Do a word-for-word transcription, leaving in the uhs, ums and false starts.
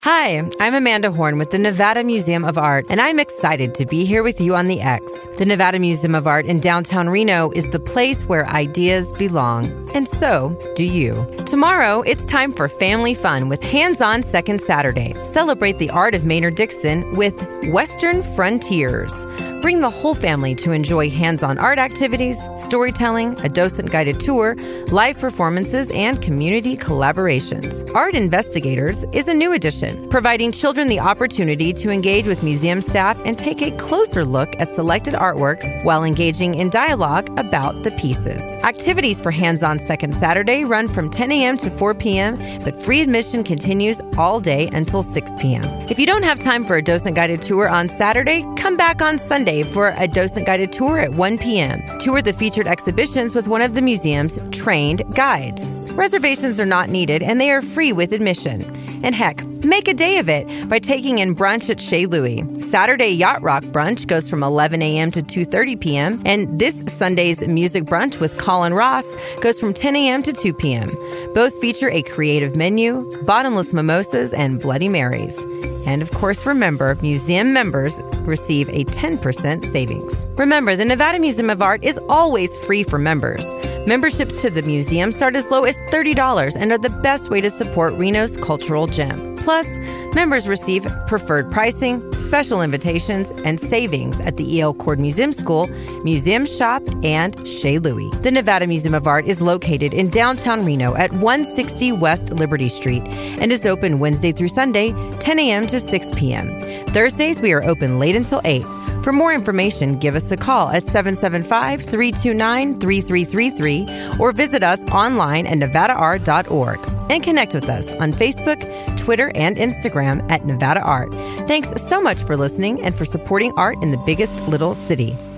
Hi, I'm Amanda Horn with the Nevada Museum of Art, and I'm excited to be here with you on the X. The Nevada Museum of Art in downtown Reno is the place where ideas belong, and so do you. Tomorrow, it's time for family fun with Hands-On Second Saturday. Celebrate the art of Maynard Dixon with Western Frontiers. Bring the whole family to enjoy hands-on art activities, storytelling, a docent-guided tour, live performances, and community collaborations. Art Investigators is a new addition, providing children the opportunity to engage with museum staff and take a closer look at selected artworks while engaging in dialogue about the pieces. Activities for Hands-On Second Saturday run from ten a.m. to four p.m., but free admission continues all day until six p.m. If you don't have time for a docent-guided tour on Saturday, come back on Sunday for a docent-guided tour at one p.m. Tour the featured exhibitions with one of the museum's trained guides. Reservations are not needed, and they are free with admission. And heck, make a day of it by taking in brunch at Chez Louis. Saturday Yacht Rock brunch goes from eleven a.m. to two thirty p.m., and this Sunday's music brunch with Colin Ross goes from ten a.m. to two p.m. Both feature a creative menu, bottomless mimosas, and Bloody Marys. And of course, remember, museum members receive a ten percent savings. Remember, the Nevada Museum of Art is always free for members. Memberships to the museum start as low as thirty dollars and are the best way to support Reno's cultural gem. Plus, members receive preferred pricing, special invitations, and savings at the E L. Cord Museum School, Museum Shop, and Chez Louis. The Nevada Museum of Art is located in downtown Reno at one sixty West Liberty Street and is open Wednesday through Sunday, ten a.m. to six p.m. Thursdays, we are open late until eight. For more information, give us a call at seven seven five, three two nine, three three three three or visit us online at nevada art dot org and connect with us on Facebook, Twitter, and Instagram at Nevada Art. Thanks so much for listening and for supporting art in the biggest little city.